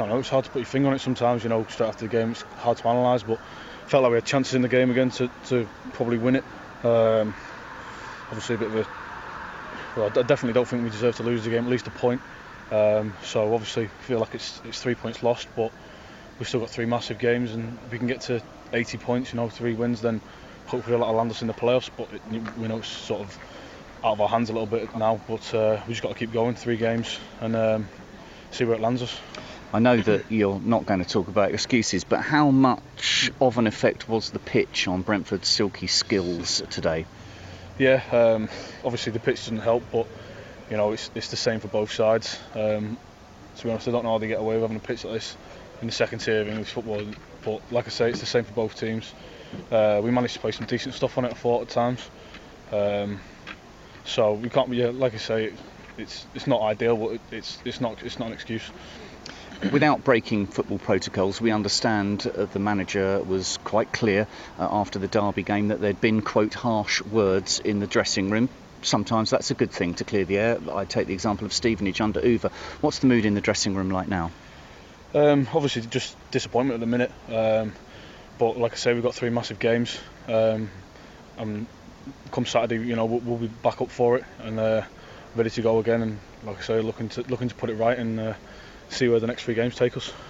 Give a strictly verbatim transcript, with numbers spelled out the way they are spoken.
don't know, it's hard to put your finger on it sometimes, you know, straight after the game, it's hard to analyse, but felt like we had chances in the game again to, to probably win it. Um, obviously a bit of a, well, I definitely don't think we deserve to lose the game, at least a point. Um, so obviously feel like it's it's three points lost, but we've still got three massive games, and if we can get to eighty points, you know, three wins, then hopefully that'll land us in the playoffs. But it, we know it's sort of out of our hands a little bit now, but uh, we just got to keep going, three games, and um, see where it lands us. I know that you're not going to talk about excuses, but how much of an effect was the pitch on Brentford's silky skills today? Yeah, um, obviously the pitch doesn't help, but you know it's it's the same for both sides. Um, to be honest, I don't know how they get away with having a pitch like this in the second tier of English football, but like I say, it's the same for both teams. Uh, we managed to play some decent stuff on it, I thought, at times. Um, so we can't, yeah, like I say, it, it's it's not ideal, but it, it's it's not it's not an excuse. Without breaking football protocols, we understand uh, the manager was quite clear uh, after the Derby game that there'd been, quote, harsh words in the dressing room. Sometimes that's a good thing to clear the air. I take the example of Stevenage under Uwe. What's the mood in the dressing room like now? Um, obviously just disappointment at the minute, um, but like I say, we've got three massive games, um, and come Saturday, you know, we'll, we'll be back up for it and uh, ready to go again, and like I say, looking to looking to put it right and uh, see where the next three games take us.